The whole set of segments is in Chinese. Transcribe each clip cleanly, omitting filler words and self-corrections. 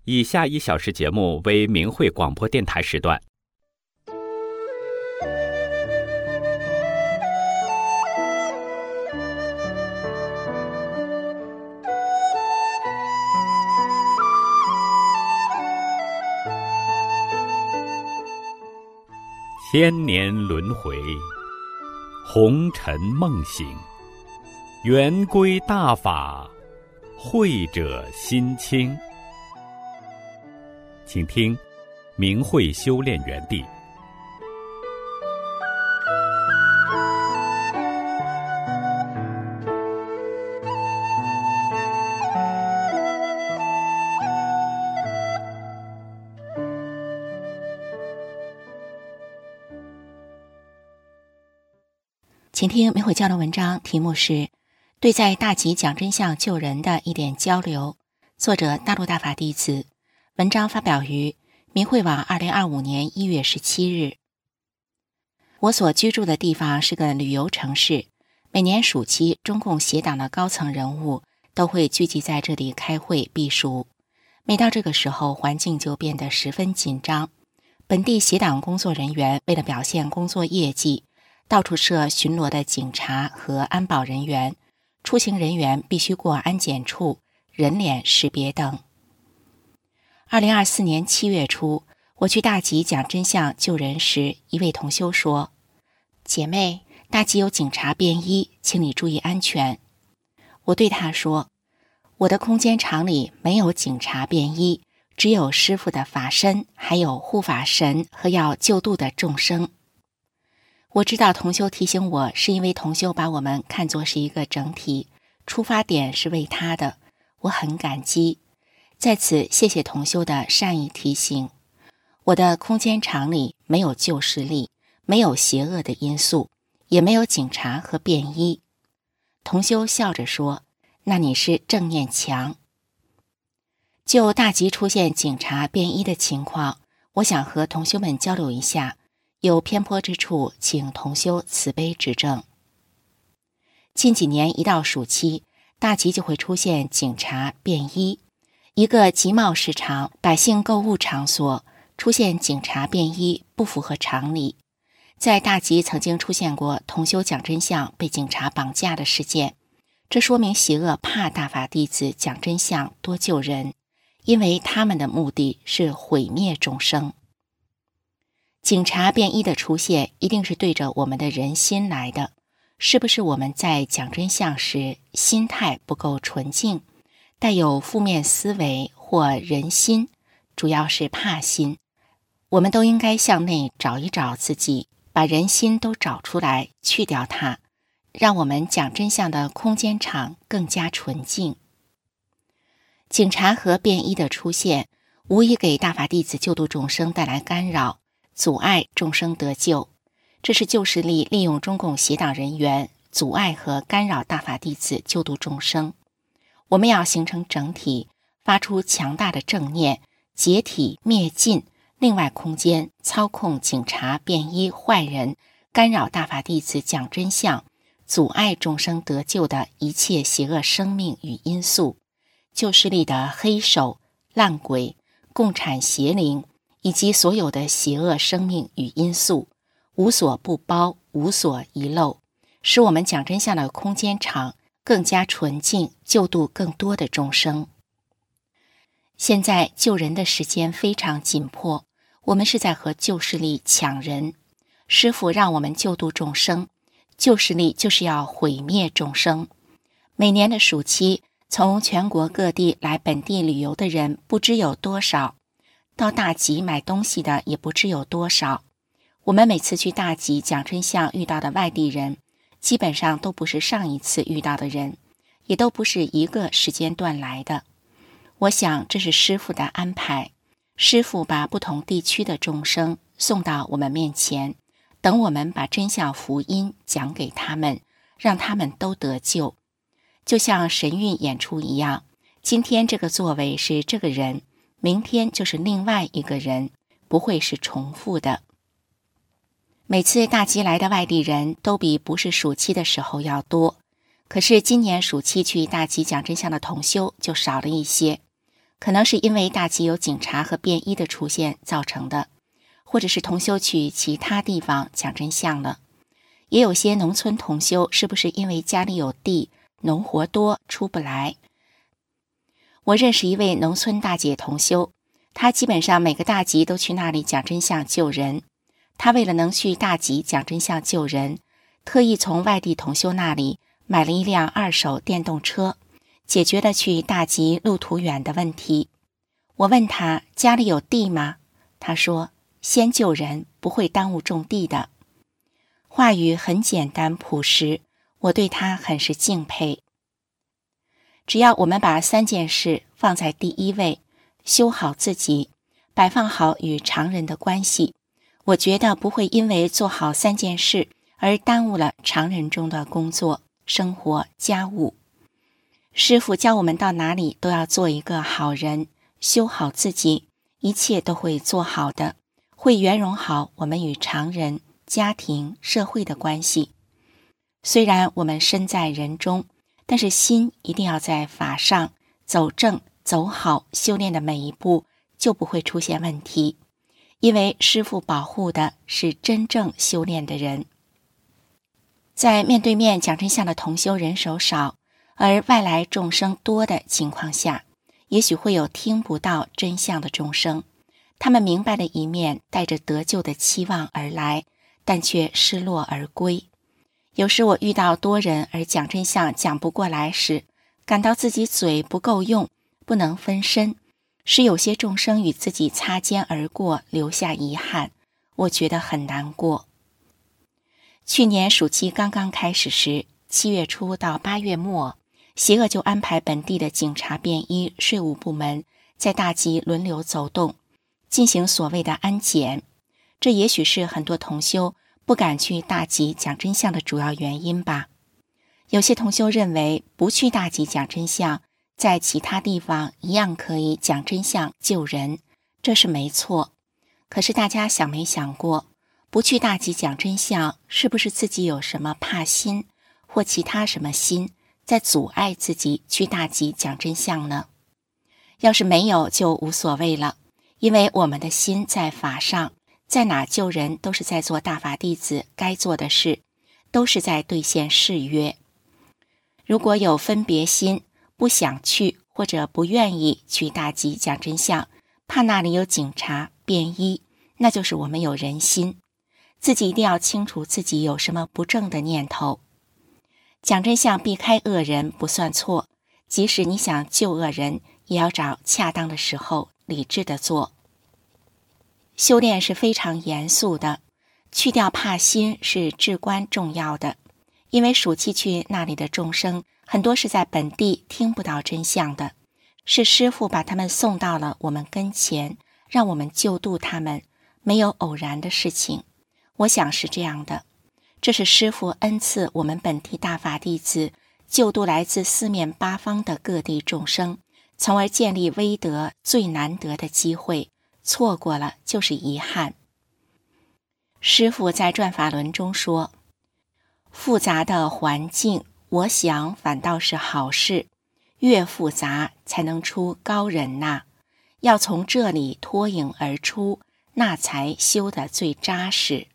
以下1小时节目为明慧广播电台时段。千年轮回，红尘梦醒，圆归大法，慧者心清。请听明慧修炼园地。 请听明慧交流文章，题目是对在大集讲真相救人的一点交流，作者大陆大法弟子，文章发表于明慧网2025年1月17日。我所居住的地方是个旅游城市，每年暑期中共协党的高层人物都会聚集在这里开会避暑。每到这个时候，环境就变得十分紧张。本地协党工作人员为了表现工作业绩，到处设巡逻的警察和安保人员，出行人员必须过安检处、人脸识别等。2024年7月初，我去大集讲真相救人时，一位同修说：“姐妹，大集有警察便衣，请你注意安全。”我对他说：“我的空间场里没有警察便衣，只有师父的法身，还有护法神和要救度的众生。”我知道同修提醒我，是因为同修把我们看作是一个整体，出发点是为他的，我很感激。在此谢谢同修的善意提醒。我的空间场里没有旧势力，没有邪恶的因素，也没有警察和便衣。同修笑着说：“那你是正念强。”就大集出现警察便衣的情况，我想和同修们交流一下，有偏颇之处，请同修慈悲指正。近几年一到暑期，大集就会出现警察便衣，一个集贸市场、百姓购物场所出现警察便衣不符合常理。在大集曾经出现过同修讲真相被警察绑架的事件，这说明邪恶怕大法弟子讲真相多救人，因为他们的目的是毁灭众生。警察便衣的出现一定是对着我们的人心来的，是不是我们在讲真相时心态不够纯净，带有负面思维或人心，主要是怕心？我们都应该向内找一找自己，把人心都找出来，去掉它，让我们讲真相的空间场更加纯净。警察和便衣的出现，无疑给大法弟子救度众生带来干扰，阻碍众生得救。这是旧势力利用中共协党人员阻碍和干扰大法弟子救度众生。我们要形成整体，发出强大的正念，解体灭尽另外空间操控警察便衣坏人，干扰大法弟子讲真相，阻碍众生得救的一切邪恶生命与因素。旧势力的黑手、烂鬼、共产邪灵以及所有的邪恶生命与因素，无所不包，无所遗漏，使我们讲真相的空间场更加纯净，救度更多的众生。现在救人的时间非常紧迫，我们是在和旧势力抢人。师父让我们救度众生，旧势力就是要毁灭众生。每年的暑期，从全国各地来本地旅游的人不知有多少，到大集买东西的也不知有多少。我们每次去大集讲真相遇到的外地人，基本上都不是上一次遇到的人，也都不是一个时间段来的。我想这是师父的安排，师父把不同地区的众生送到我们面前，等我们把真相福音讲给他们，让他们都得救。就像神韵演出一样，今天这个座位是这个人，明天就是另外一个人，不会是重复的。每次大集来的外地人都比不是暑期的时候要多，可是今年暑期去大集讲真相的同修就少了一些。 可能是因为大吉有警察和便衣的出现造成的，或者是同修去其他地方讲真相了。也有些农村同修是不是因为家里有地，农活多出不来。我认识一位农村大姐同修，她基本上每个大吉都去那里讲真相救人。她为了能去大吉讲真相救人，特意从外地同修那里买了一辆2手电动车，解决了去大吉路途远的问题。我问她家里有地吗？她说先救人，不会耽误种地的。话语很简单朴实，我对她很是敬佩。只要我们把3件事放在第一位，修好自己，摆放好与常人的关系，我觉得不会因为做好3件事而耽误了常人中的工作、生活、家务。师父教我们到哪里都要做一个好人，修好自己，一切都会做好的，会圆融好我们与常人、家庭、社会的关系。虽然我们身在人中，但是心一定要在法上走正走好，修炼的每一步就不会出现问题，因为师父保护的是真正修炼的人。在面对面讲真相的同修人手少，而外来众生多的情况下，也许会有听不到真相的众生，他们明白的一面带着得救的期望而来，但却失落而归。有时我遇到多人而讲真相讲不过来时，感到自己嘴不够用，不能分身，使有些众生与自己擦肩而过，留下遗憾，我觉得很难过。去年暑期刚刚开始时，7月初到8月末，邪恶就安排本地的警察、便衣、税务部门在大吉轮流走动，进行所谓的安检。这也许是很多同修不敢去大吉讲真相的主要原因吧。有些同修认为不去大吉讲真相，在其他地方一样可以讲真相救人，这是没错。可是大家想没想过，不去大吉讲真相，是不是自己有什么怕心或其他什么心在阻碍自己去大吉讲真相呢？要是没有就无所谓了，因为我们的心在法上，在哪救人都是在做大法弟子该做的事，都是在兑现誓约。如果有分别心，不想去或者不愿意去大吉讲真相，怕那里有警察、便衣，那就是我们有人心。自己一定要清楚自己有什么不正的念头。讲真相避开恶人不算错，即使你想救恶人，也要找恰当的时候理智的做。修炼是非常严肃的，去掉怕心是至关重要的。因为暑期去那里的众生很多是在本地听不到真相的，是师父把他们送到了我们跟前，让我们救度他们，没有偶然的事情。我想是这样的，这是师父恩赐我们本地大法弟子救度来自4面8方的各地众生，从而建立威德最难得的机会，错过了就是遗憾。师父在转法轮中说，复杂的环境，我想反倒是好事，越复杂才能出高人呐，要从这里脱颖而出，那才修得最扎实。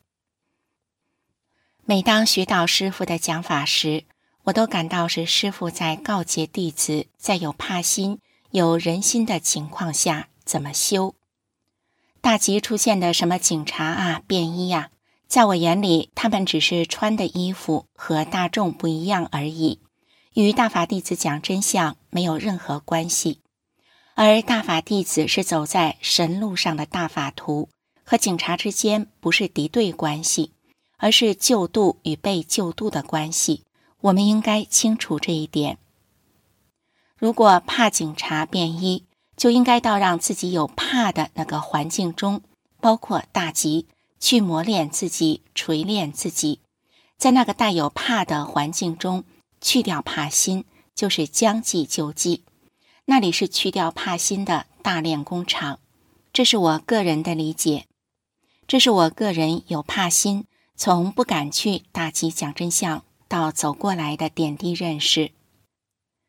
每当学到师父的讲法时，我都感到是师父在告诫弟子，在有怕心、有人心的情况下怎么修。大吉出现的什么警察啊、便衣啊，在我眼里，他们只是穿的衣服和大众不一样而已，与大法弟子讲真相没有任何关系。而大法弟子是走在神路上的大法徒，和警察之间不是敌对关系，而是救度与被救度的关系。我们应该清楚这一点。如果怕警察、便衣，就应该到让自己有怕的那个环境中，包括大吉，去磨练自己，锤炼自己。在那个带有怕的环境中，去掉怕心，就是将计就计。那里是去掉怕心的大练工厂。这是我个人的理解，这是我个人有怕心，从不敢去大吉讲真相到走过来的点滴认识。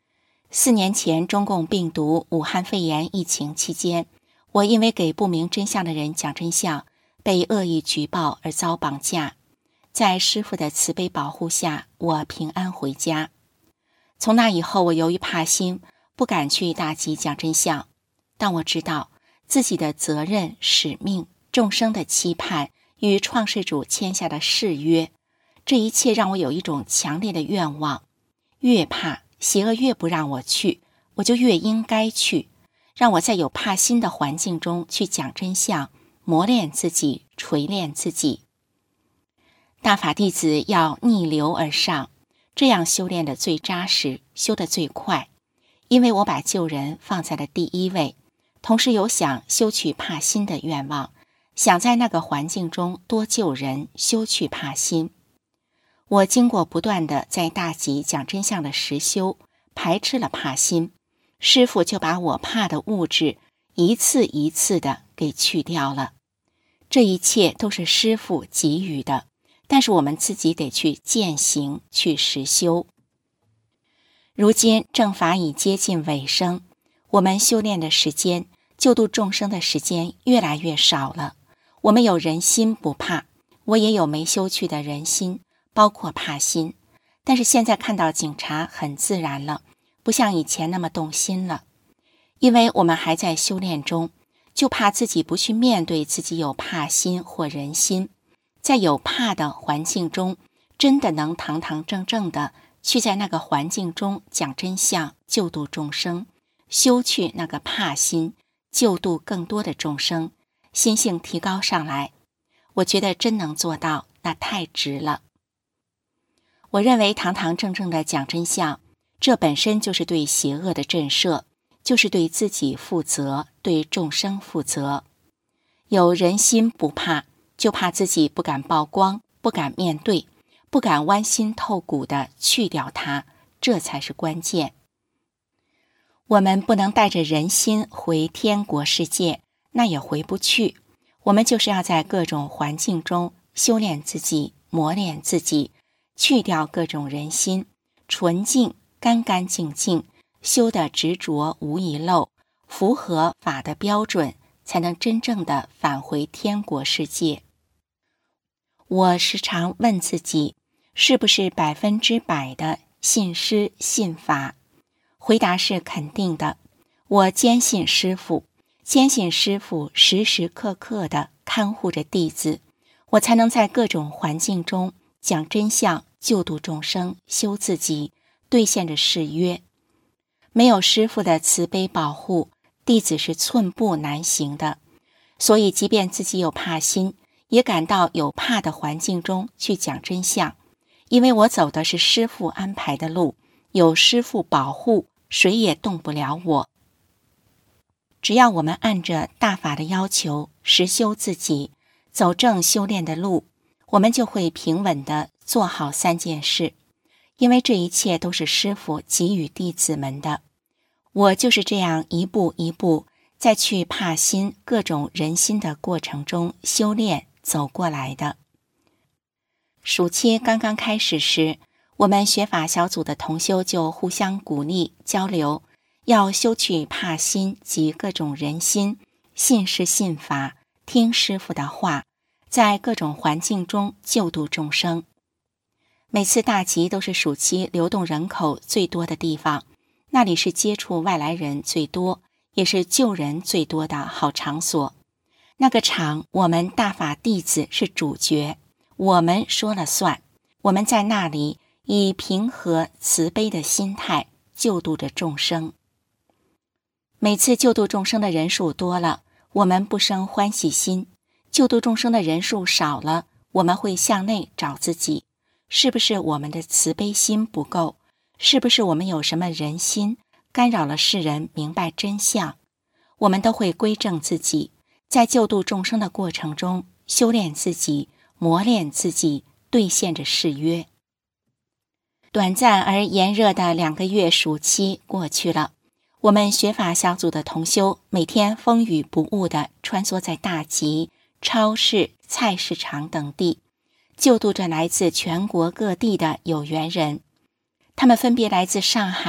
4年前中共病毒武汉肺炎疫情期间，我因为给不明真相的人讲真相，被恶意举报而遭绑架。在师父的慈悲保护下，我平安回家。从那以后，我由于怕心，不敢去大集讲真相。但我知道自己的责任、使命、众生的期盼与创世主签下的誓约，这一切让我有一种强烈的愿望：越怕，邪恶越不让我去，我就越应该去，让我在有怕心的环境中去讲真相，磨练自己，锤炼自己。大法弟子要逆流而上，这样修炼得最扎实，修得最快。因为我把救人放在了第一位，同时有想修去怕心的愿望，想在那个环境中多救人，修去怕心。我经过不断的在大集讲真相的实修，排斥了怕心，师父就把我怕的物质一次一次的给去掉了。这一切都是师父给予的，但是我们自己得去践行，去实修。如今正法已接近尾声，我们修炼的时间，救度众生的时间越来越少了。我们有人心不怕，我也有没修去的人心，包括怕心。但是现在看到警察很自然了，不像以前那么动心了。因为我们还在修炼中，就怕自己不去面对自己有怕心或人心，在有怕的环境中，真的能堂堂正正的去在那个环境中讲真相，救度众生，修去那个怕心，救度更多的众生，心性提高上来。我觉得真能做到，那太值了。我认为堂堂正正的讲真相，这本身就是对邪恶的震慑，就是对自己负责，对众生负责。有人心不怕，就怕自己不敢曝光，不敢面对，不敢剜心透骨地去掉它，这才是关键。我们不能带着人心回天国世界，那也回不去。我们就是要在各种环境中修炼自己，磨练自己，去掉各种人心，纯净干干净净，修得执着无遗漏，符合法的标准，才能真正的返回天国世界。我时常问自己，是不是100%的信师信法？回答是肯定的。我坚信师父，坚信师父时时刻刻地看护着弟子，我才能在各种环境中讲真相，救度众生，修自己，兑现着誓约。没有师父的慈悲保护，弟子是寸步难行的。所以即便自己有怕心，也敢到有怕的环境中去讲真相，因为我走的是师父安排的路，有师父保护，谁也动不了我。只要我们按着大法的要求，实修自己，走正修炼的路，我们就会平稳地做好3件事，因为这一切都是师父给予弟子们的。我就是这样一步一步在去怕心各种人心的过程中修炼走过来的。暑期刚刚开始时，我们学法小组的同修就互相鼓励交流，要修去怕心及各种人心，信是信法，听师父的话，在各种环境中救度众生。每次大集都是暑期流动人口最多的地方，那里是接触外来人最多，也是救人最多的好场所。那个场，我们大法弟子是主角，我们说了算。我们在那里以平和慈悲的心态救度着众生。每次救度众生的人数多了，我们不生欢喜心；救度众生的人数少了，我们会向内找自己，是不是我们的慈悲心不够？是不是我们有什么人心干扰了世人明白真相？我们都会归正自己，在救度众生的过程中修炼自己，磨练自己，兑现着誓约。短暂而炎热的2个月暑期过去了，我们学法小组的同修每天风雨不误地穿梭在大集、超市、菜市场等地，救度着来自全国各地的有缘人。他们分别来自上海、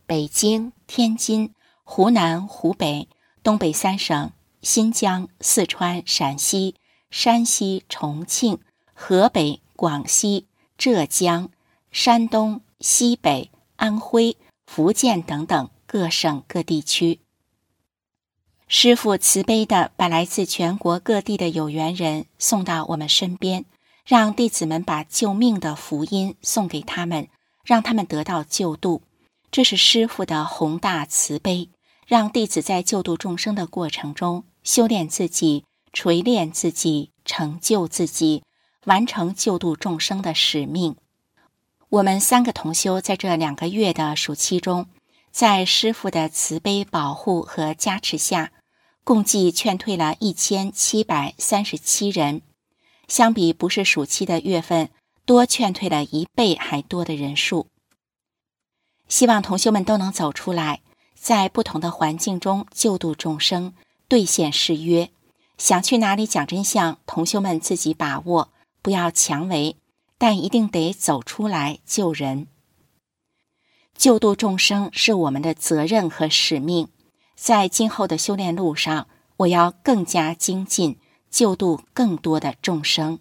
北京、天津、湖南、湖北、东北3省、新疆、四川、陕西、山西、重庆、河北、广西、浙江、山东、西北、安徽、福建等等各省各地区。师父慈悲地把来自全国各地的有缘人送到我们身边，让弟子们把救命的福音送给他们，让他们得到救度。这是师父的宏大慈悲，让弟子在救度众生的过程中修炼自己、锤炼自己、成就自己，完成救度众生的使命。我们3个同修在这2个月的暑期中，在师父的慈悲保护和加持下，共计劝退了1737人，相比不是暑期的月份，多劝退了1倍还多的人数。希望同修们都能走出来，在不同的环境中救度众生，兑现誓约。想去哪里讲真相，同修们自己把握，不要强为，但一定得走出来救人。救度众生是我们的责任和使命，在今后的修炼路上，我要更加精进，救度更多的众生。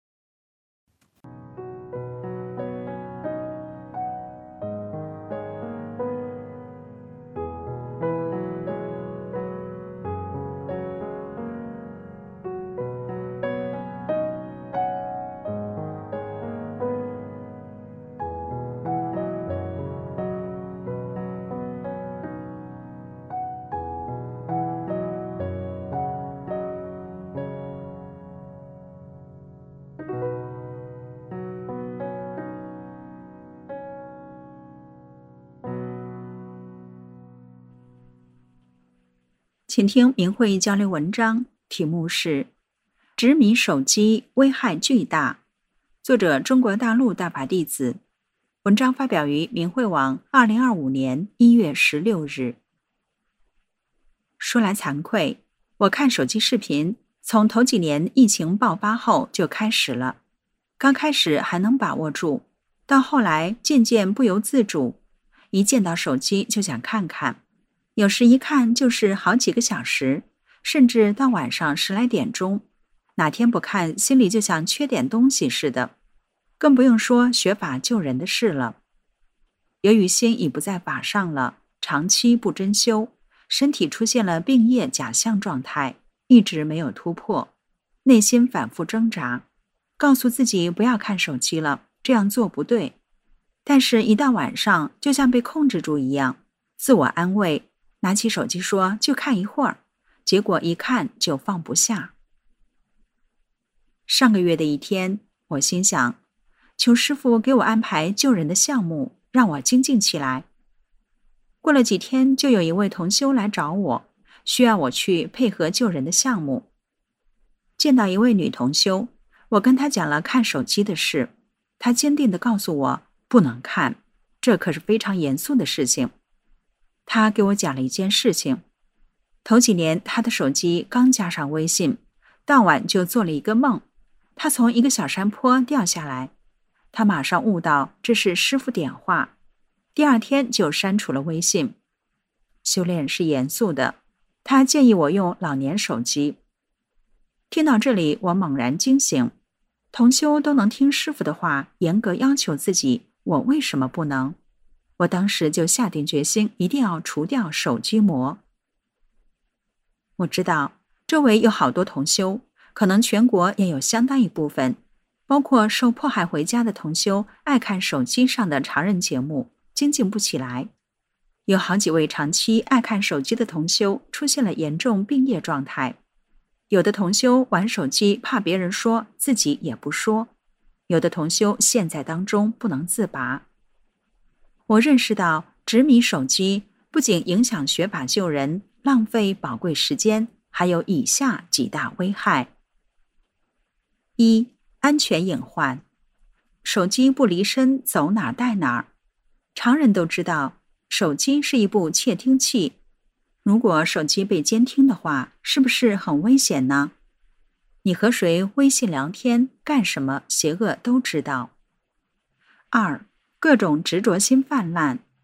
请听明慧交流文章，题目是执迷手机危害巨大，作者中国大陆大法弟子，文章发表于明慧网2025年1月16日。说来惭愧，我看手机视频从头几年疫情爆发后就开始了，刚开始还能把握住，到后来渐渐不由自主，一见到手机就想看看，有时一看就是好几个小时，甚至到晚上10来点钟，哪天不看心里就像缺点东西似的，更不用说学法救人的事了。由于心已不在法上了，长期不真修，身体出现了病业假象状态，一直没有突破，内心反复挣扎，告诉自己不要看手机了，这样做不对，但是一到晚上就像被控制住一样，自我安慰，拿起手机说就看一会儿，结果一看就放不下。上个月的一天，我心想，求师父给我安排救人的项目，让我精进起来。过了几天，就有一位同修来找我，需要我去配合救人的项目。见到一位女同修，我跟她讲了看手机的事，她坚定地告诉我不能看，这可是非常严肃的事情。她给我讲了一件事情，头几年她的手机刚加上微信，当晚就做了一个梦，她从一个小山坡掉下来，她马上悟到这是师父点化，第二天就删除了微信。修炼是严肃的，她建议我用老年手机。听到这里，我猛然惊醒，同修都能听师父的话，严格要求自己，我为什么不能？我当时就下定决心，一定要除掉手机魔。我知道周围有好多同修，可能全国也有相当一部分，包括受迫害回家的同修，爱看手机上的常人节目，精进不起来。有好几位长期爱看手机的同修出现了严重病业状态，有的同修玩手机怕别人说，自己也不说，有的同修陷在当中不能自拔。我认识到执迷手机不仅影响学法救人，浪费宝贵时间，还有以下几大危害。一、安全隐患。手机不离身，走哪儿带哪儿。常人都知道，手机是一部窃听器，如果手机被监听的话，是不是很危险呢？你和谁微信聊天，干什么，邪恶都知道。二、各种执着心泛滥。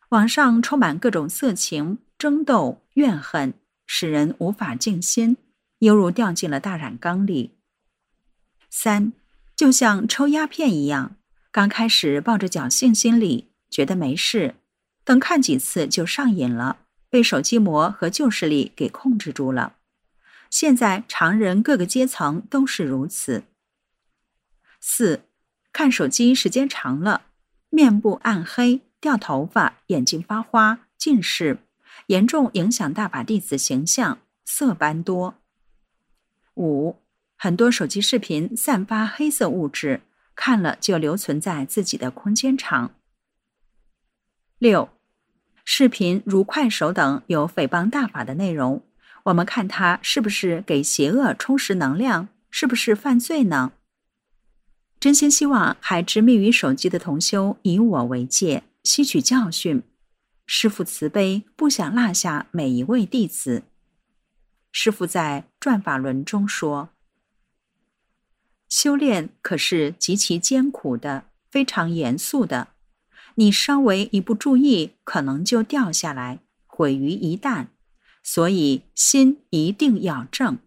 网上充满各种色情、争斗、怨恨，使人无法静心，犹如掉进了大染缸里。3. 就像抽鸦片一样，刚开始抱着侥幸心理，觉得没事，等看几次就上瘾了，被手机魔和旧势力给控制住了。现在常人各个阶层都是如此。4. 看手机时间长了，面部暗黑、掉头发、眼睛发花、近视，严重影响大法弟子形象，色斑多。5. 很多手机视频散发黑色物质，看了就留存在自己的空间场。6. 视频如快手等有诽谤大法的内容，我们看它是不是给邪恶充实能量，是不是犯罪呢？真心希望还执迷于手机的同修以我为戒，吸取教训。师父慈悲，不想落下每一位弟子。师父在转法轮中说，修炼可是极其艰苦的，非常严肃的，你稍微一不注意，可能就掉下来，毁于一旦，所以心一定要正。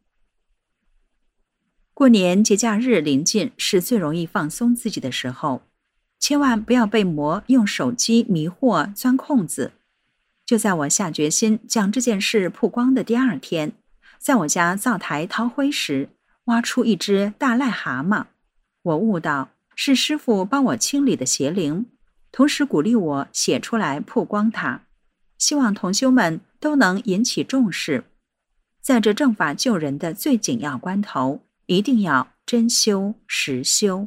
过年节假日临近是最容易放松自己的时候，千万不要被魔用手机迷惑钻空子。就在我下决心将这件事曝光的第2天，在我家灶台掏灰时，挖出一只大癞蛤蟆，我悟到是师父帮我清理的邪灵，同时鼓励我写出来曝光它，希望同修们都能引起重视，在这正法救人的最紧要关头，一定要真修实修。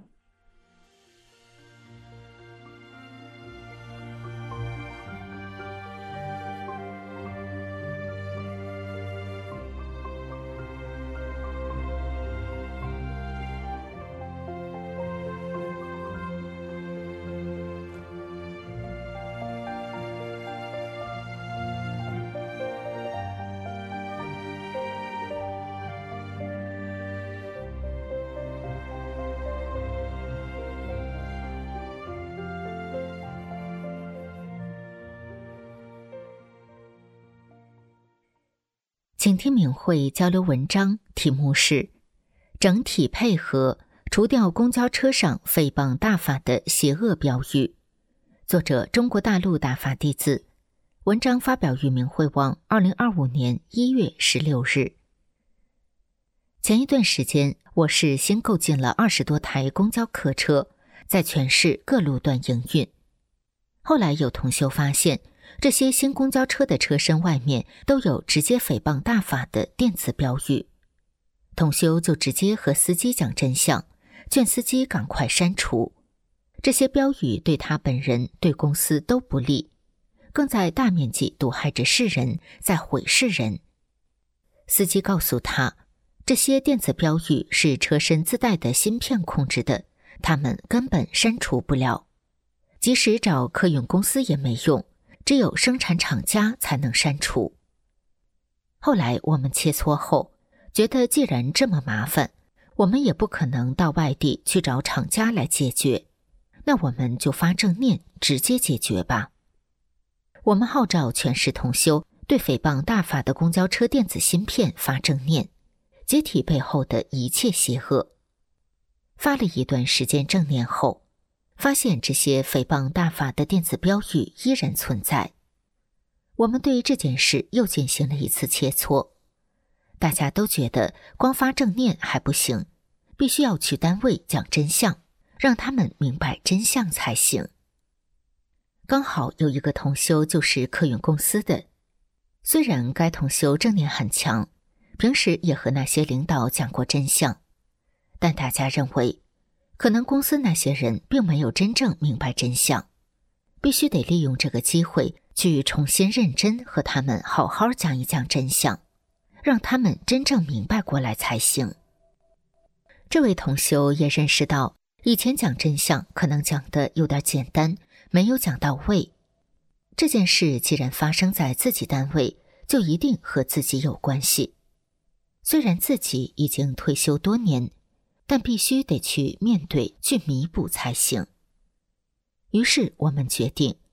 请听明慧交流文章，题目是整体配合除掉公交车上诽谤大法的邪恶标语，作者中国大陆大法弟子，文章发表于明慧网2025年1月16日。前一段时间，我市新购进了20多台公交客车，在全市各路段营运。后来有同修发现，这些新公交车的车身外面都有直接诽谤大法的电子标语，同修就直接和司机讲真相，劝司机赶快删除。这些标语对他本人、对公司都不利，更在大面积毒害着世人，在毁世人。司机告诉他，这些电子标语是车身自带的芯片控制的，他们根本删除不了，即使找客运公司也没用，只有生产厂家才能删除。后来我们切磋后，觉得既然这么麻烦，我们也不可能到外地去找厂家来解决，那我们就发正念，直接解决吧。我们号召全市同修对诽谤大法的公交车电子芯片发正念，解体背后的一切邪恶。发了一段时间正念后，发现这些诽谤大法的电子标语依然存在。我们对这件事又进行了一次切磋，大家都觉得光发正念还不行，必须要去单位讲真相，让他们明白真相才行。刚好有一个同修就是客运公司的，虽然该同修正念很强，平时也和那些领导讲过真相，但大家认为可能公司那些人并没有真正明白真相，必须得利用这个机会去重新认真和他们好好讲一讲真相，让他们真正明白过来才行。这位同修也认识到，以前讲真相可能讲得有点简单，没有讲到位。这件事既然发生在自己单位，就一定和自己有关系。虽然自己已经退休多年，但必须得去面对，去弥补才行。于是我们决定，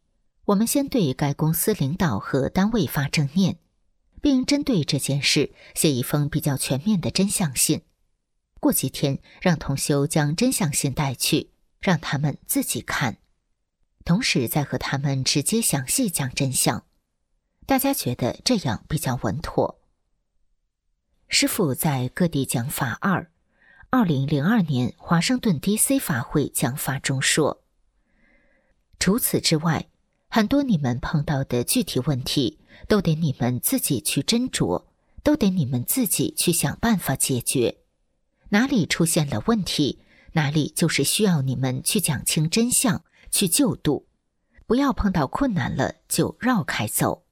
我们先对该公司领导和单位发正念，并针对这件事写一封比较全面的真相信。过几天让同修将真相信带去，让他们自己看，同时再和他们直接详细讲真相。大家觉得这样比较稳妥。师父在各地讲法2002年华盛顿 DC 法会讲法中说，除此之外，很多你们碰到的具体问题都得你们自己去斟酌，都得你们自己去想办法解决。哪里出现了问题，哪里就是需要你们去讲清真相，去救度，不要碰到困难了就绕开走。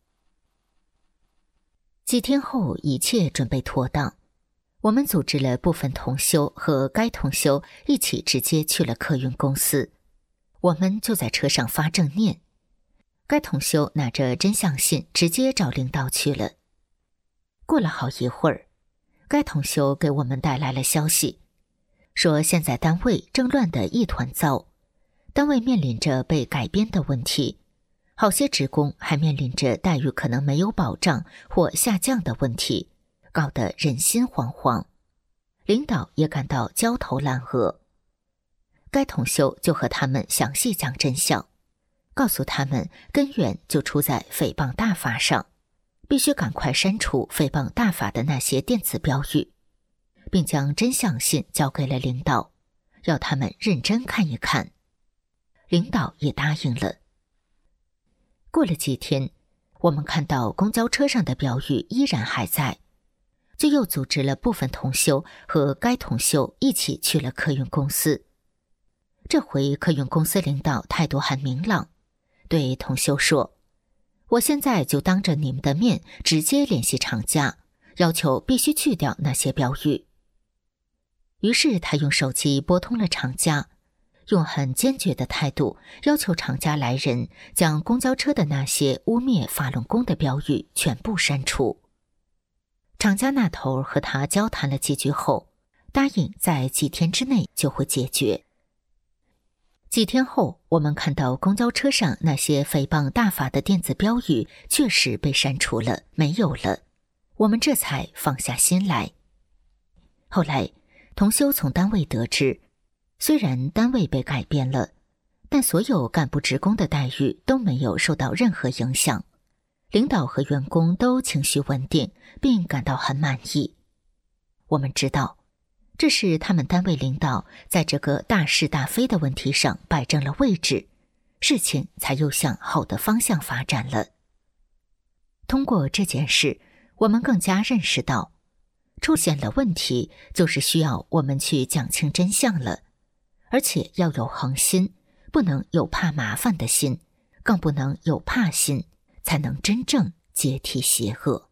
几天后，一切准备妥当，我们组织了部分同修和该同修一起直接去了客运公司。我们就在车上发正念，该同修拿着真相信直接找领导去了。过了好一会儿，该同修给我们带来了消息，说现在单位正乱得一团糟，单位面临着被改编的问题，好些职工还面临着待遇可能没有保障或下降的问题，搞得人心惶惶，领导也感到焦头烂额。该同修就和他们详细讲真相，告诉他们根源就出在诽谤大法上，必须赶快删除诽谤大法的那些电子标语，并将真相信交给了领导，要他们认真看一看。领导也答应了。过了几天，我们看到公交车上的标语依然还在，就又组织了部分同修和该同修一起去了客运公司。这回客运公司领导态度很明朗，对同修说，我现在就当着你们的面直接联系厂家，要求必须去掉那些标语。于是他用手机拨通了厂家，用很坚决的态度要求厂家来人将公交车的那些污蔑法轮功的标语全部删除。厂家那头和他交谈了几句后，答应在几天之内就会解决。几天后，我们看到公交车上那些诽谤大法的电子标语确实被删除了，没有了，我们这才放下心来。后来同修从单位得知，虽然单位被改变了，但所有干部职工的待遇都没有受到任何影响，领导和员工都情绪稳定，并感到很满意。我们知道，这是他们单位领导在这个大是大非的问题上摆正了位置，事情才又向好的方向发展了。通过这件事，我们更加认识到，出现了问题就是需要我们去讲清真相了，而且要有恒心，不能有怕麻烦的心，更不能有怕心，才能真正解体邪恶。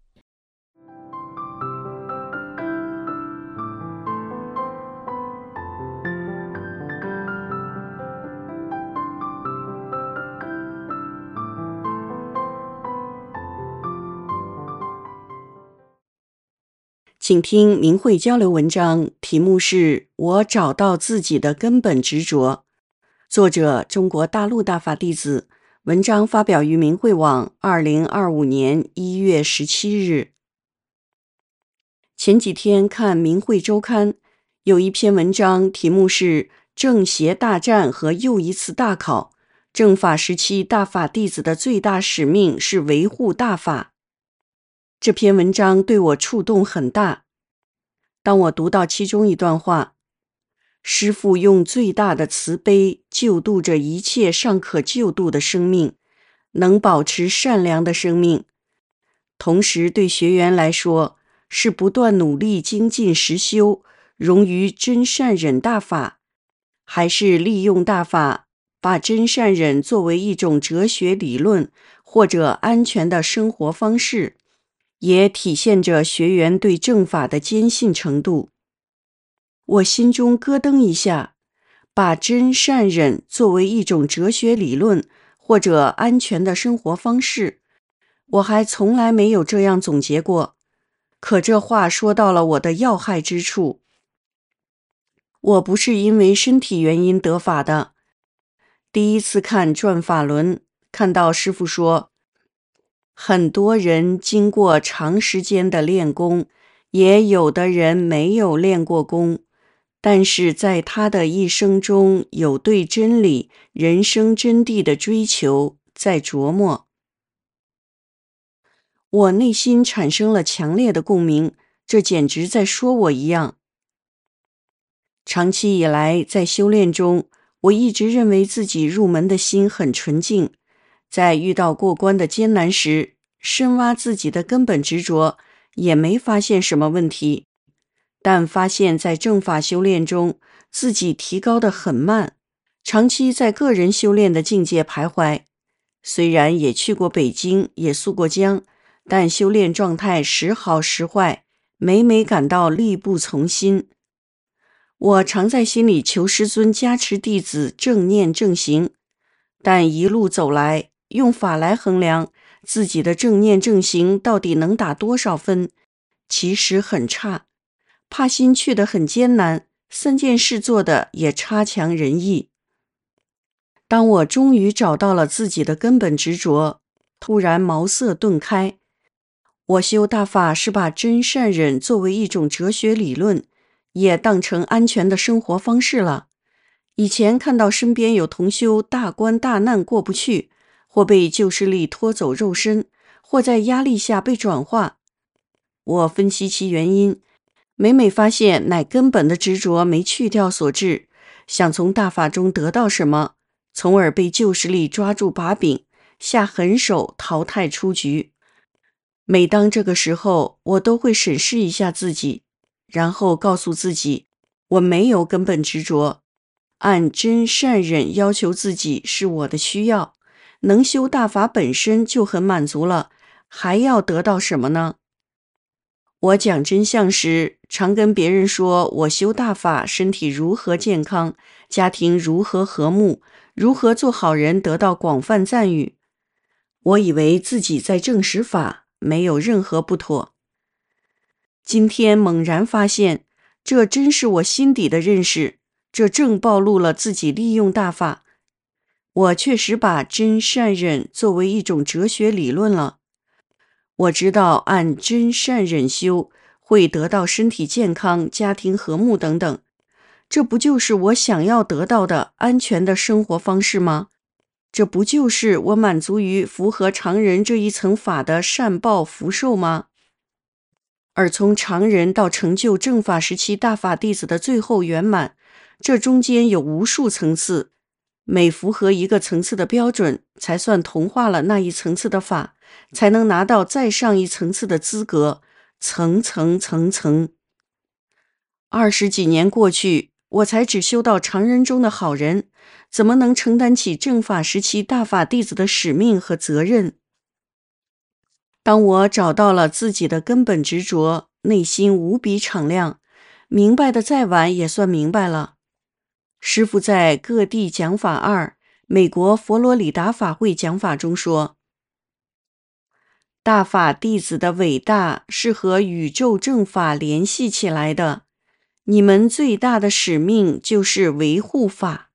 请听明慧交流文章，题目是我找到自己的根本执着，作者中国大陆大法弟子，文章发表于明慧网2025年1月17日。前几天看明慧周刊，有一篇文章，题目是正邪大战和又一次大考，正法时期大法弟子的最大使命是维护大法。这篇文章对我触动很大。当我读到其中一段话，师父用最大的慈悲救度着一切尚可救度的生命，能保持善良的生命，同时对学员来说是不断努力精进实修，融于真善忍大法，还是利用大法把真善忍作为一种哲学理论或者安全的生活方式，也体现着学员对正法的坚信程度。我心中咯噔一下，把真善忍作为一种哲学理论或者安全的生活方式，我还从来没有这样总结过。可这话说到了我的要害之处。我不是因为身体原因得法的。第一次看转法轮， 看到师父说，很多人经过长时间的练功，也有的人没有练过功，但是在他的一生中有对真理、人生真谛的追求，在琢磨。我内心产生了强烈的共鸣，这简直在说我一样。长期以来，在修炼中，我一直认为自己入门的心很纯净，在遇到过关的艰难时，深挖自己的根本执着，也没发现什么问题。但发现在正法修炼中，自己提高得很慢，长期在个人修炼的境界徘徊。虽然也去过北京，也溯过江，但修炼状态时好时坏，每每感到力不从心。我常在心里求师尊加持弟子正念正行，但一路走来，用法来衡量自己的正念正行到底能打多少分，其实很差。怕心去得很艰难，3件事做的也差强人意。当我终于找到了自己的根本执着，突然茅塞顿开。我修大法是把真善忍作为一种哲学理论，也当成安全的生活方式了。以前看到身边有同修大关大难过不去，或被旧势力拖走肉身，或在压力下被转化，我分析其原因，每每发现乃根本的执着没去掉所致，想从大法中得到什么，从而被旧势力抓住把柄，下狠手淘汰出局。每当这个时候，我都会审视一下自己，然后告诉自己，我没有根本执着，按真善忍要求自己是我的需要，能修大法本身就很满足了，还要得到什么呢？我讲真相时，常跟别人说我修大法，身体如何健康，家庭如何和睦，如何做好人得到广泛赞誉。我以为自己在证实法，没有任何不妥。今天猛然发现，这真是我心底的认识，这正暴露了自己利用大法。我确实把真善忍作为一种哲学理论了。我知道按真善忍修，会得到身体健康、家庭和睦等等，这不就是我想要得到的安全的生活方式吗？这不就是我满足于符合常人这一层法的善报福寿吗？而从常人到成就正法时期大法弟子的最后圆满，这中间有无数层次，每符合一个层次的标准，才算同化了那一层次的法，才能拿到再上一层次的资格，层层层层。20几年过去，我才只修到常人中的好人，怎么能承担起正法时期大法弟子的使命和责任？当我找到了自己的根本执着，内心无比敞亮，明白的再晚也算明白了。师父在各地讲法2美国佛罗里达法会讲法中说，大法弟子的伟大是和宇宙正法联系起来的，你们最大的使命就是维护法。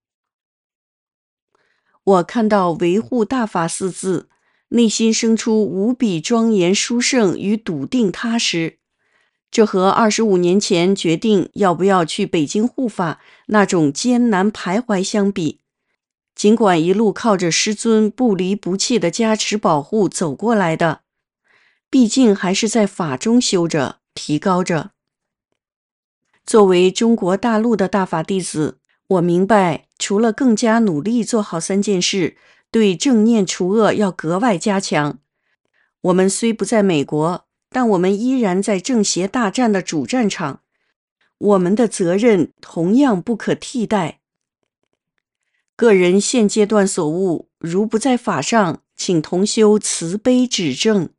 我看到维护大法4字，内心生出无比庄严殊胜与笃定踏实。这和25年前决定要不要去北京护法那种艰难徘徊相比，尽管一路靠着师尊不离不弃的加持保护走过来的，毕竟还是在法中修着，提高着。作为中国大陆的大法弟子，我明白除了更加努力做好3件事，对正念除恶要格外加强。我们虽不在美国，但我们依然在正邪大战的主战场，我们的责任同样不可替代。个人现阶段所悟，如不在法上，请同修慈悲指正。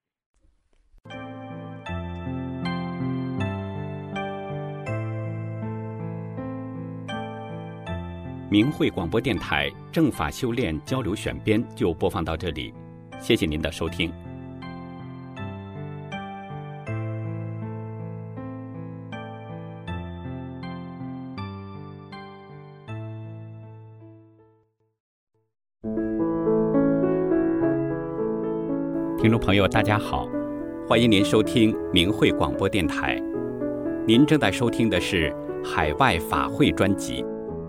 明慧广播电台正法修炼交流选编就播放到这里，谢谢您的收听。 听众朋友大家好，欢迎您收听明慧广播电台。您正在收听的是海外法会专辑。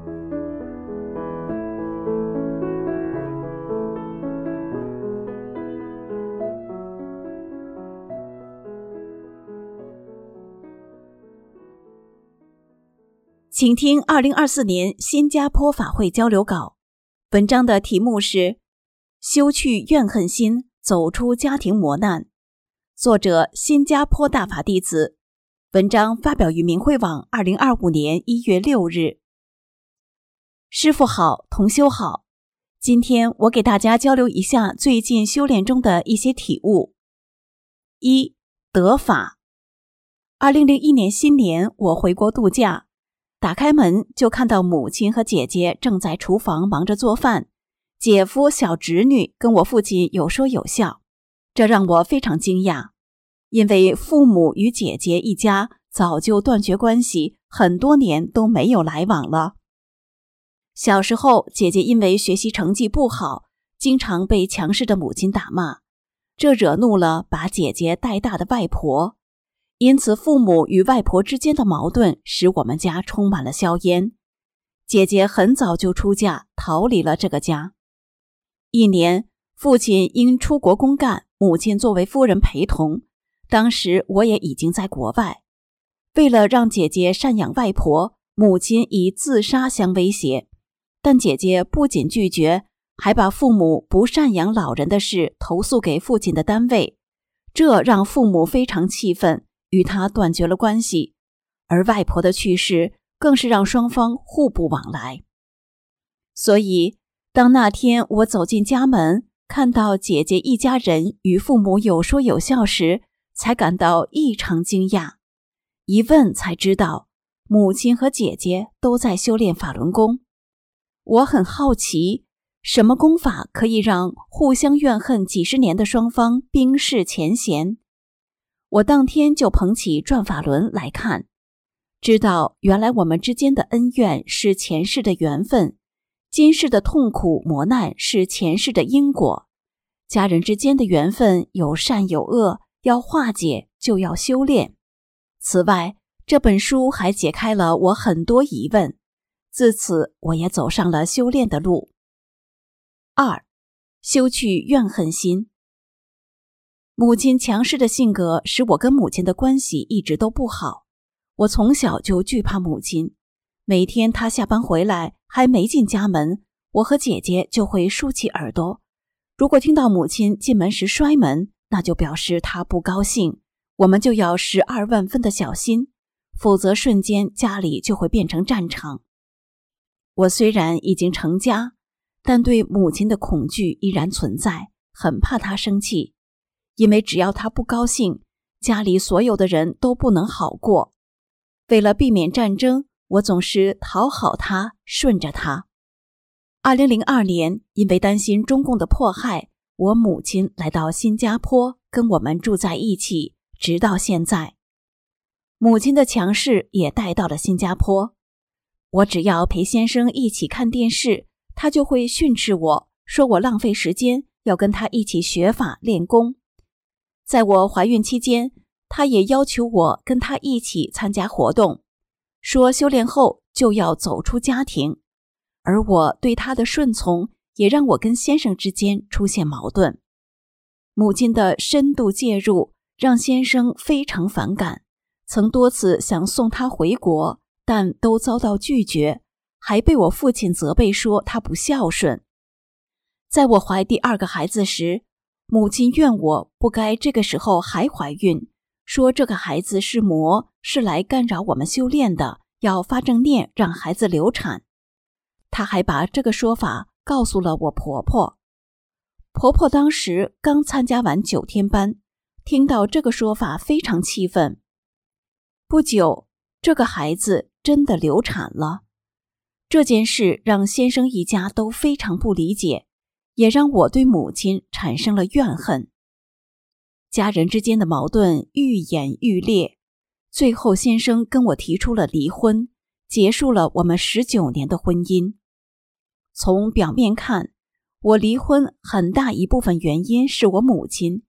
请听2024年新加坡法会交流稿，文章的题目是修去怨恨心，走出家庭磨难，作者新加坡大法弟子，文章发表于明慧网2025年1月6日。师父好，同修好，今天我给大家交流一下最近修炼中的一些体悟。一、得法。2001年新年我回国度假，打开门就看到母亲和姐姐正在厨房忙着做饭，姐夫、小侄女跟我父亲有说有笑，这让我非常惊讶，因为父母与姐姐一家早就断绝关系，很多年都没有来往了。小时候，姐姐因为学习成绩不好，经常被强势的母亲打骂，这惹怒了把姐姐带大的外婆。因此父母与外婆之间的矛盾使我们家充满了硝烟。姐姐很早就出嫁，逃离了这个家。一年，父亲因出国公干，母亲作为夫人陪同，当时我也已经在国外。为了让姐姐赡养外婆，母亲以自杀相威胁，但姐姐不仅拒绝，还把父母不赡养老人的事投诉给父亲的单位，这让父母非常气愤，与他断绝了关系，而外婆的去世更是让双方互不往来。所以，当那天我走进家门，看到姐姐一家人与父母有说有笑时，才感到异常惊讶。一问才知道，母亲和姐姐都在修炼法轮功。我很好奇，什么功法可以让互相怨恨几十年的双方冰释前嫌？我当天就捧起转法轮来看，知道原来我们之间的恩怨是前世的缘分，今世的痛苦磨难是前世的因果，家人之间的缘分有善有恶，要化解就要修炼。此外，这本书还解开了我很多疑问，自此我也走上了修炼的路。二、修去怨恨心。母亲强势的性格使我跟母亲的关系一直都不好。我从小就惧怕母亲，每天她下班回来还没进家门，我和姐姐就会竖起耳朵。如果听到母亲进门时摔门，那就表示她不高兴，我们就要12万分的小心，否则瞬间家里就会变成战场。我虽然已经成家，但对母亲的恐惧依然存在，很怕她生气。因为只要他不高兴，家里所有的人都不能好过。为了避免战争，我总是讨好他，顺着他。2002年，因为担心中共的迫害，我母亲来到新加坡，跟我们住在一起，直到现在。母亲的强势也带到了新加坡。我只要陪先生一起看电视，他就会训斥我，说我浪费时间，要跟他一起学法练功。在我怀孕期间，他也要求我跟他一起参加活动，说修炼后就要走出家庭，而我对他的顺从也让我跟先生之间出现矛盾。母亲的深度介入让先生非常反感，曾多次想送他回国，但都遭到拒绝，还被我父亲责备说他不孝顺。在我怀第2个孩子时，母亲怨我不该这个时候还怀孕，说这个孩子是魔，是来干扰我们修炼的，要发正念让孩子流产。她还把这个说法告诉了我婆婆。婆婆当时刚参加完9天班，听到这个说法非常气愤。不久，这个孩子真的流产了。这件事让先生一家都非常不理解，也让我对母亲产生了怨恨。家人之间的矛盾愈演愈烈，最后先生跟我提出了离婚，结束了我们19年的婚姻。从表面看，我离婚很大一部分原因是我母亲，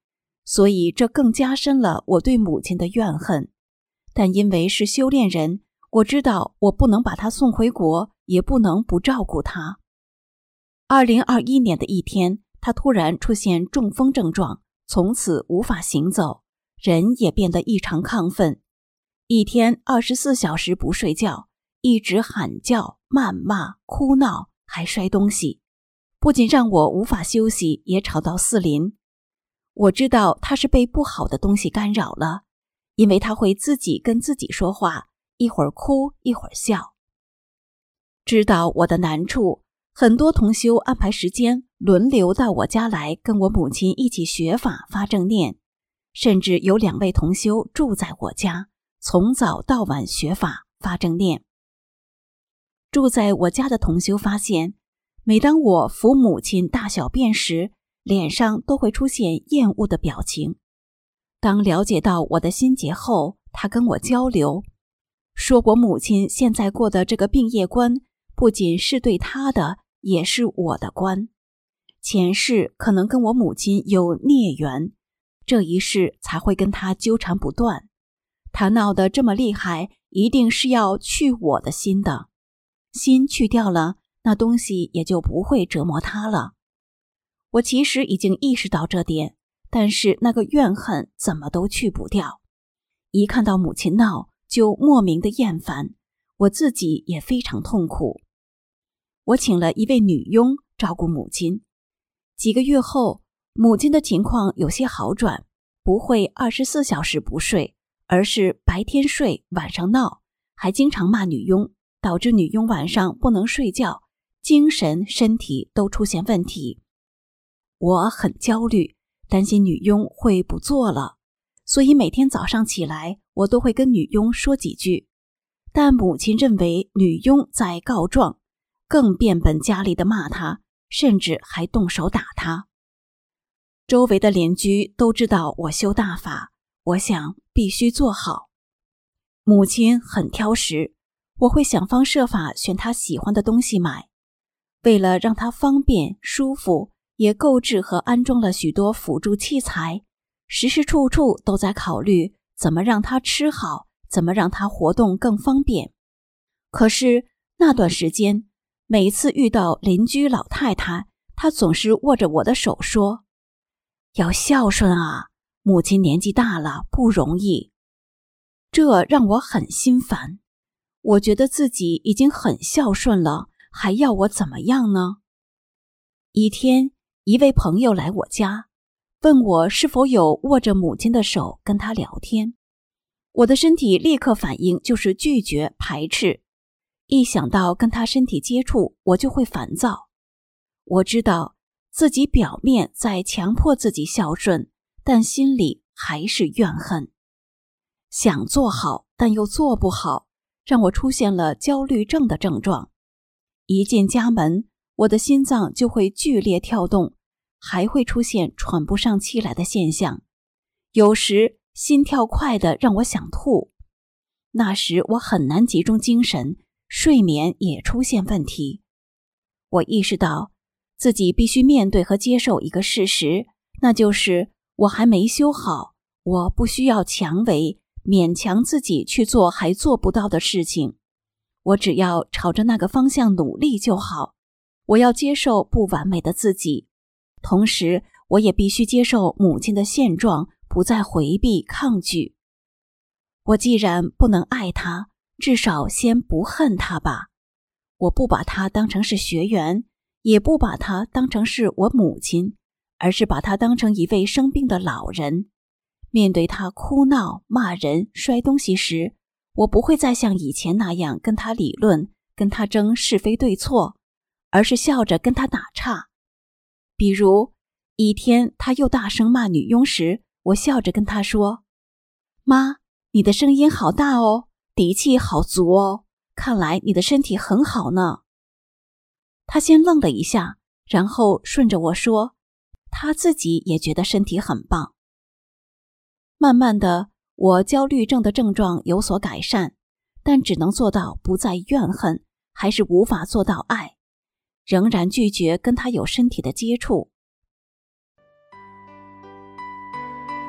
所以这更加深了我对母亲的怨恨。但因为是修炼人，我知道我不能把她送回国，也不能不照顾她。2021年的一天，她突然出现中风症状，从此无法行走，人也变得异常亢奋，一天24小时不睡觉，一直喊叫、谩骂、哭闹，还摔东西，不仅让我无法休息，也吵到四邻。我知道她是被不好的东西干扰了，因为她会自己跟自己说话，一会儿哭一会儿笑。知道我的难处，很多同修安排时间轮流到我家来跟我母亲一起学法发正念，甚至有2位同修住在我家，从早到晚学法发正念。住在我家的同修发现，每当我扶母亲大小便时，脸上都会出现厌恶的表情。当了解到我的心结后，他跟我交流，说我母亲现在过的这个病业关，不仅是对他的，也是我的关。前世可能跟我母亲有孽缘，这一世才会跟他纠缠不断。他闹得这么厉害，一定是要去我的心的。心去掉了，那东西也就不会折磨他了。我其实已经意识到这点，但是那个怨恨怎么都去不掉。一看到母亲闹，就莫名的厌烦，我自己也非常痛苦。我请了一位女佣照顾母亲。几个月后，母亲的情况有些好转，不会24小时不睡，而是白天睡，晚上闹，还经常骂女佣，导致女佣晚上不能睡觉，精神、身体都出现问题。我很焦虑，担心女佣会不做了，所以每天早上起来，我都会跟女佣说几句。但母亲认为女佣在告状，更变本加厉地骂她，甚至还动手打她。周围的邻居都知道我修大法，我想必须做好。母亲很挑食，我会想方设法选她喜欢的东西买。为了让她方便舒服，也购置和安装了许多辅助器材，时时处处都在考虑怎么让她吃好，怎么让她活动更方便。可是那段时间，每次遇到邻居老太太，她总是握着我的手说：“要孝顺啊，母亲年纪大了，不容易。”这让我很心烦。我觉得自己已经很孝顺了，还要我怎么样呢？一天，一位朋友来我家，问我是否有握着母亲的手跟他聊天。我的身体立刻反应就是拒绝、排斥。一想到跟他身体接触，我就会烦躁。我知道自己表面在强迫自己孝顺，但心里还是怨恨。想做好，但又做不好，让我出现了焦虑症的症状。一进家门，我的心脏就会剧烈跳动，还会出现喘不上气来的现象，有时心跳快得让我想吐。那时我很难集中精神，睡眠也出现问题。我意识到自己必须面对和接受一个事实，那就是我还没修好，我不需要强为，勉强自己去做还做不到的事情。我只要朝着那个方向努力就好。我要接受不完美的自己，同时我也必须接受母亲的现状，不再回避抗拒。我既然不能爱她，至少先不恨她吧。我不把她当成是学员，也不把她当成是我母亲，而是把她当成一位生病的老人。面对她哭闹、骂人、摔东西时，我不会再像以前那样跟她理论，跟她争是非对错，而是笑着跟她打岔。比如一天她又大声骂女佣时，我笑着跟她说：“妈，你的声音好大哦，底气好足哦，看来你的身体很好呢。”她先愣了一下，然后顺着我说，她自己也觉得身体很棒。慢慢的，我焦虑症的症状有所改善，但只能做到不再怨恨，还是无法做到爱，仍然拒绝跟他有身体的接触。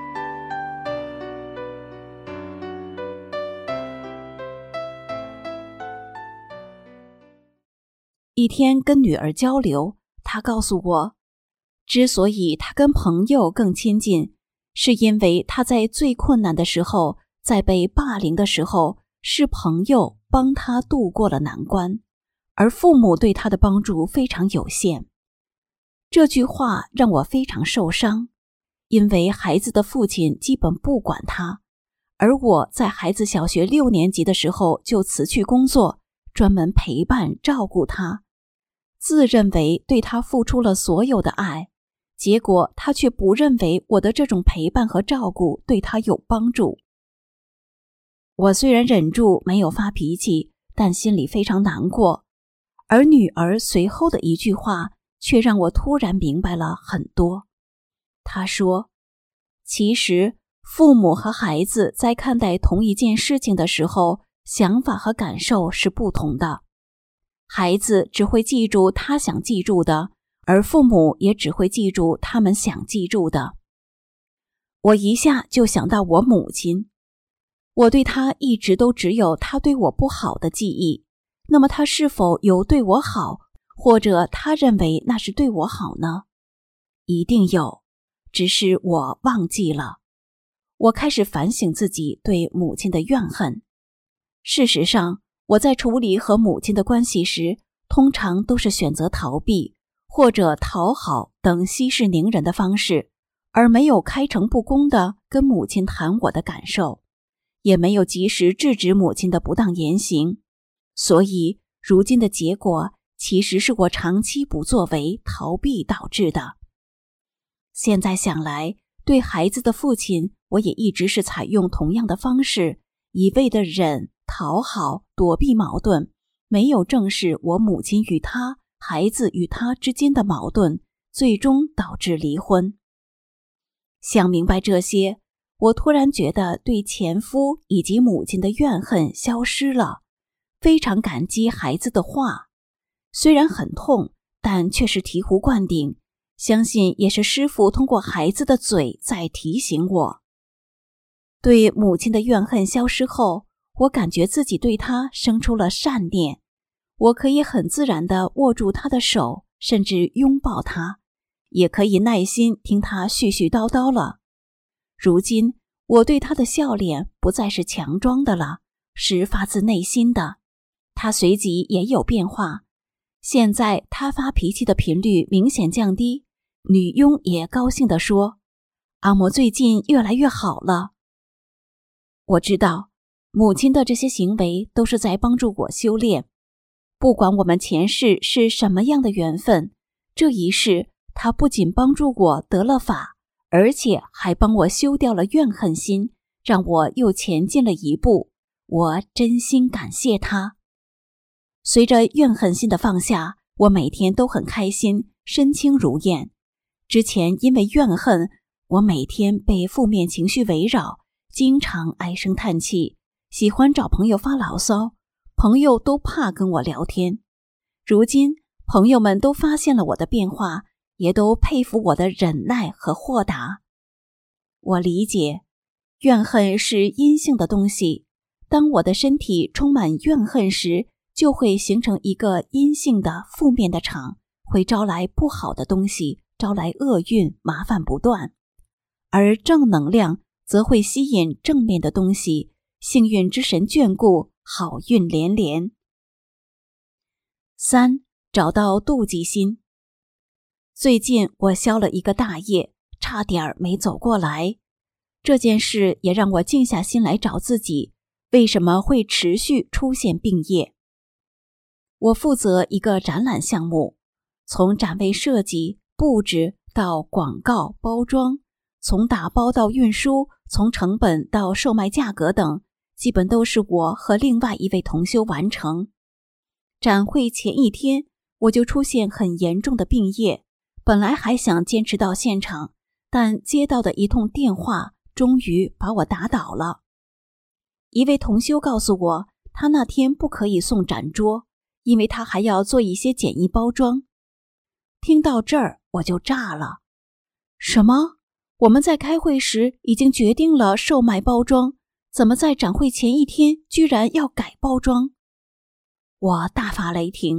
一天跟女儿交流，她告诉我，之所以她跟朋友更亲近，是因为她在最困难的时候，在被霸凌的时候，是朋友帮她度过了难关，而父母对她的帮助非常有限。这句话让我非常受伤，因为孩子的父亲基本不管他，而我在孩子小学6年级的时候就辞去工作，专门陪伴照顾他，自认为对他付出了所有的爱，结果他却不认为我的这种陪伴和照顾对他有帮助。我虽然忍住没有发脾气，但心里非常难过，而女儿随后的一句话却让我突然明白了很多。她说，其实父母和孩子在看待同一件事情的时候，想法和感受是不同的。孩子只会记住他想记住的，而父母也只会记住他们想记住的。我一下就想到我母亲，我对她一直都只有她对我不好的记忆，那么她是否有对我好，或者她认为那是对我好呢？一定有，只是我忘记了。我开始反省自己对母亲的怨恨。事实上，我在处理和母亲的关系时，通常都是选择逃避或者讨好等息事宁人的方式，而没有开诚布公地跟母亲谈我的感受，也没有及时制止母亲的不当言行。所以，如今的结果其实是我长期不作为、逃避导致的。现在想来，对孩子的父亲，我也一直是采用同样的方式，一味的忍、讨好、躲避矛盾，没有正视我母亲与他、孩子与他之间的矛盾，最终导致离婚。想明白这些，我突然觉得对前夫以及母亲的怨恨消失了，非常感激孩子的话。虽然很痛，但却是醍醐灌顶，相信也是师父通过孩子的嘴在提醒我。对母亲的怨恨消失后，我感觉自己对她生出了善念，我可以很自然地握住她的手，甚至拥抱她，也可以耐心听她絮絮叨叨了。如今，我对她的笑脸不再是强装的了，是发自内心的。她随即也有变化，现在她发脾气的频率明显降低，女佣也高兴地说，阿嬷最近越来越好了。我知道，母亲的这些行为都是在帮助我修炼。不管我们前世是什么样的缘分，这一世她不仅帮助我得了法，而且还帮我修掉了怨恨心，让我又前进了一步。我真心感谢她。随着怨恨心的放下，我每天都很开心，身轻如燕。之前因为怨恨，我每天被负面情绪围绕，经常唉声叹气，喜欢找朋友发牢骚，朋友都怕跟我聊天。如今，朋友们都发现了我的变化，也都佩服我的忍耐和豁达。我理解，怨恨是阴性的东西，当我的身体充满怨恨时，就会形成一个阴性的负面的场，会招来不好的东西，招来厄运，麻烦不断。而正能量则会吸引正面的东西，幸运之神眷顾，好运连连。3. 找到妒忌心。最近我消了一个大业，差点没走过来。这件事也让我静下心来找自己，为什么会持续出现病业。我负责一个展览项目，从展位设计、布置到广告、包装，从打包到运输，从成本到售卖价格等，基本都是我和另外一位同修完成。展会前一天，我就出现很严重的病业，本来还想坚持到现场，但接到的一通电话终于把我打倒了。一位同修告诉我，他那天不可以送展桌，因为他还要做一些简易包装。听到这儿我就炸了。什么？我们在开会时已经决定了售卖包装，怎么在展会前一天居然要改包装？我大发雷霆，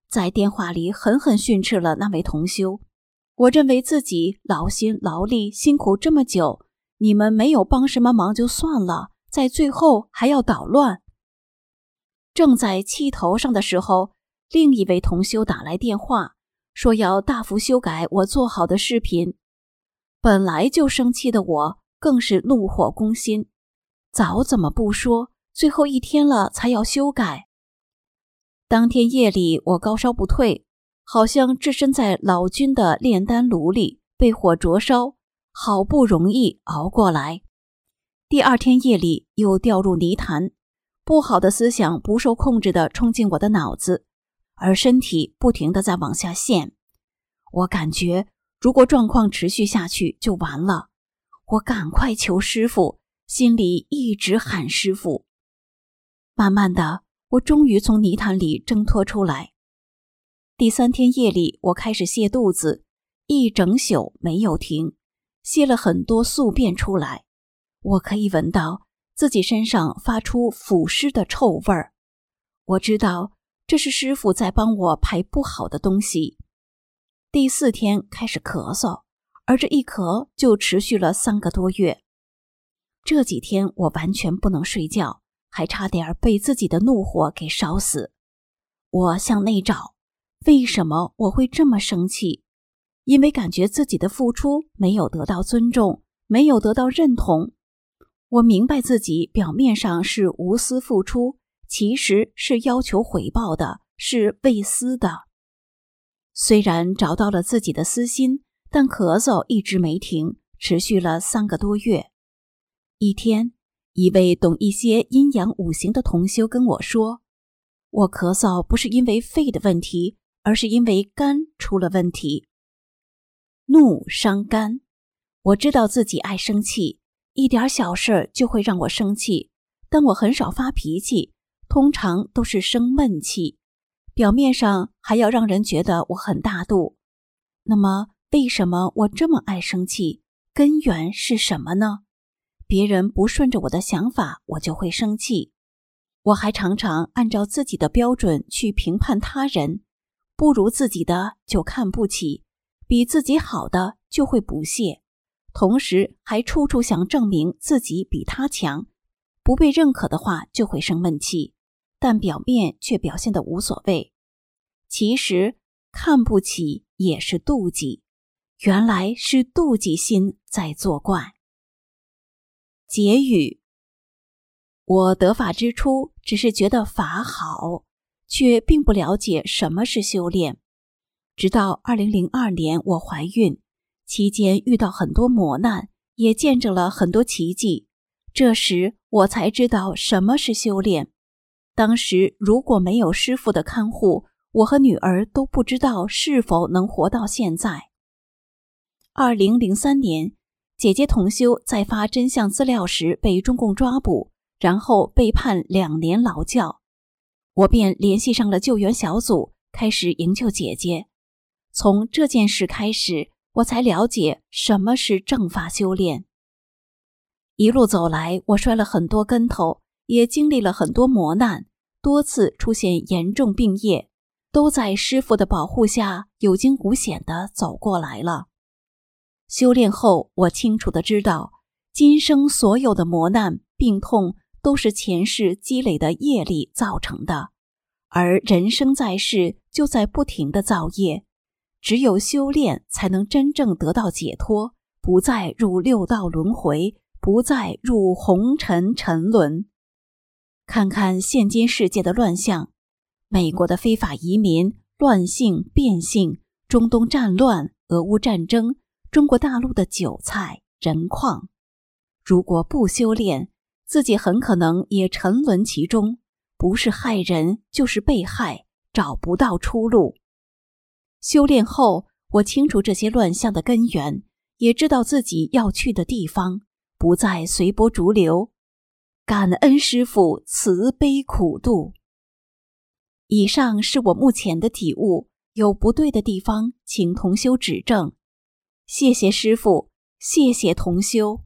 在电话里狠狠训斥了那位同修。我认为自己劳心劳力辛苦这么久，你们没有帮什么忙就算了，在最后还要捣乱。正在气头上的时候，另一位同修打来电话，说要大幅修改我做好的视频。本来就生气的我更是怒火攻心，早怎么不说，最后一天了才要修改。当天夜里我高烧不退，好像置身在老君的炼丹炉里，被火灼烧，好不容易熬过来。第二天夜里又掉入泥潭，不好的思想不受控制地冲进我的脑子，而身体不停地在往下陷。我感觉如果状况持续下去就完了，我赶快求师父，心里一直喊师父。慢慢的，我终于从泥潭里挣脱出来。第三天夜里，我开始泻肚子，一整宿没有停，泻了很多宿便出来。我可以闻到自己身上发出腐尸的臭味儿。我知道这是师父在帮我排不好的东西。第4天开始咳嗽，而这一咳就持续了3个多月。这几天我完全不能睡觉，还差点被自己的怒火给烧死。我向内找，为什么我会这么生气？因为感觉自己的付出没有得到尊重，没有得到认同。我明白自己表面上是无私付出，其实是要求回报的，是为私的。虽然找到了自己的私心，但咳嗽一直没停，持续了3个多月。一天，一位懂一些阴阳五行的同修跟我说，我咳嗽不是因为肺的问题，而是因为肝出了问题。怒伤肝，我知道自己爱生气，一点小事就会让我生气，但我很少发脾气，通常都是生闷气，表面上还要让人觉得我很大度。那么为什么我这么爱生气？根源是什么呢？别人不顺着我的想法，我就会生气。我还常常按照自己的标准去评判他人，不如自己的就看不起，比自己好的就会不屑，同时还处处想证明自己比他强，不被认可的话就会生闷气，但表面却表现得无所谓。其实看不起也是妒忌，原来是妒忌心在作怪。结语：我得法之初只是觉得法好，却并不了解什么是修炼。直到2002年我怀孕，期间遇到很多磨难，也见证了很多奇迹，这时我才知道什么是修炼。当时如果没有师父的看护，我和女儿都不知道是否能活到现在。2003年，姐姐同修在发真相资料时被中共抓捕，然后被判2年劳教。我便联系上了救援小组，开始营救姐姐。从这件事开始，我才了解什么是正法修炼。一路走来，我摔了很多跟头，也经历了很多磨难，多次出现严重病业，都在师父的保护下有惊无险地走过来了。修炼后，我清楚地知道，今生所有的磨难、病痛都是前世积累的业力造成的，而人生在世就在不停地造业，只有修炼才能真正得到解脱，不再入6道轮回，不再入红尘沉沦。看看现今世界的乱象，美国的非法移民、乱性、变性，中东战乱、俄乌战争，中国大陆的韭菜、人矿。如果不修炼，自己很可能也沉沦其中，不是害人就是被害，找不到出路。修炼后，我清楚这些乱象的根源，也知道自己要去的地方，不再随波逐流。感恩师父慈悲苦度。以上是我目前的体悟，有不对的地方，请同修指正。谢谢师父，谢谢同修。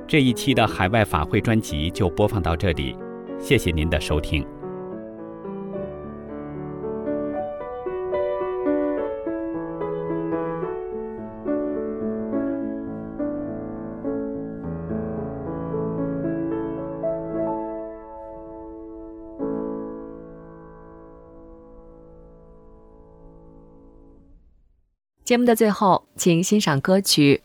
这一期的海外法会专辑就播放到这里，谢谢您的收听。 节目的最后，请欣赏歌曲。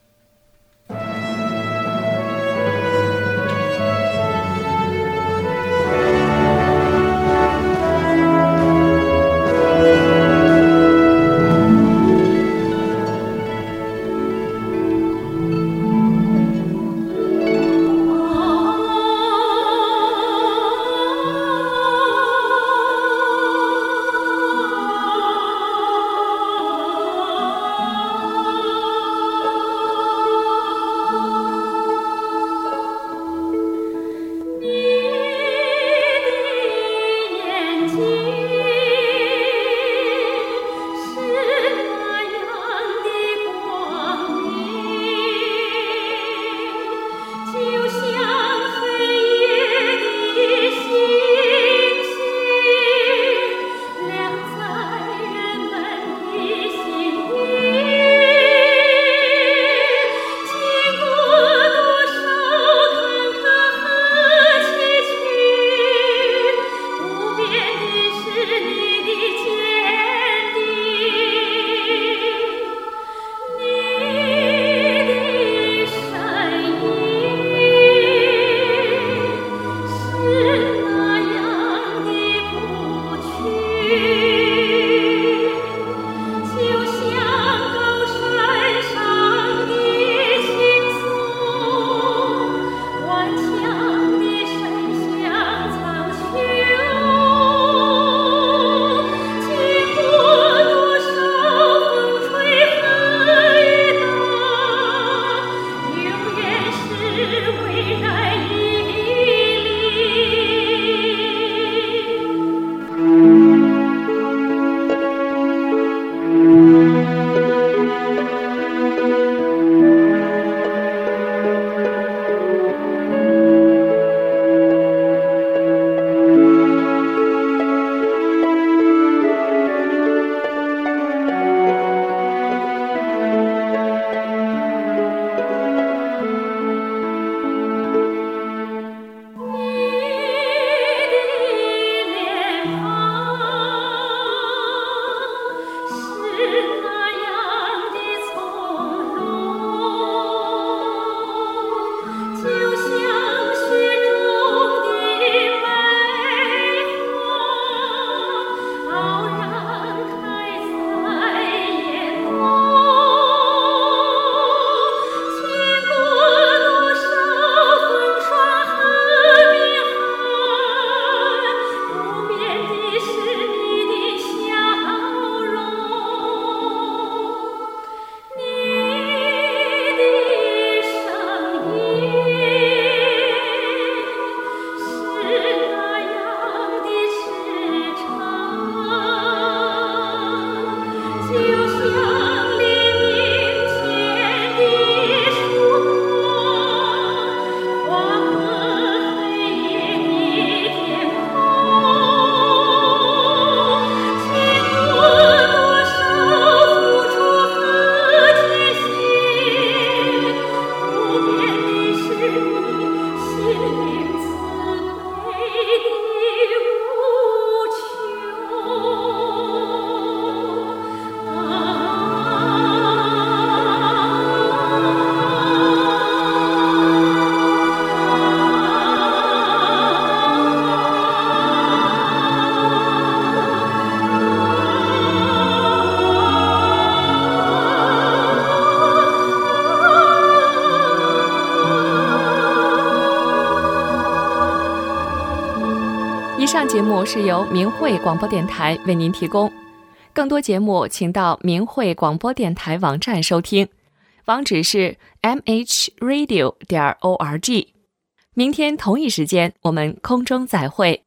以上节目是由明慧广播电台为您提供，更多节目请到明慧广播电台网站收听，网址是 mhradio.org。明天同一时间我们空中再会。